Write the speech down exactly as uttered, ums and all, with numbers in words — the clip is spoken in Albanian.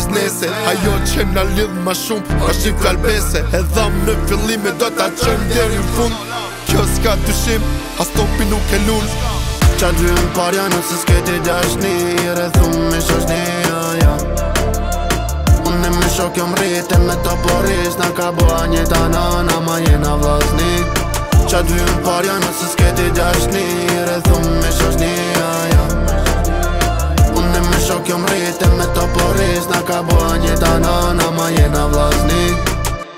biznese. Ajo që na lidh ma shumë është një fjalbese. E dham në fillim e do ta qëm deri në fund. Kjo s'ka dyshim, as topi nuk e lull. Qa dy në parja nëse s'keti dashni, rrethum me shoshni, ja, ja. Unë me shok jom rrite me to poris, na ka boa një tanana, ma jena vlasnik. Qa dy në parja nëse s'keti dashni, rrethum me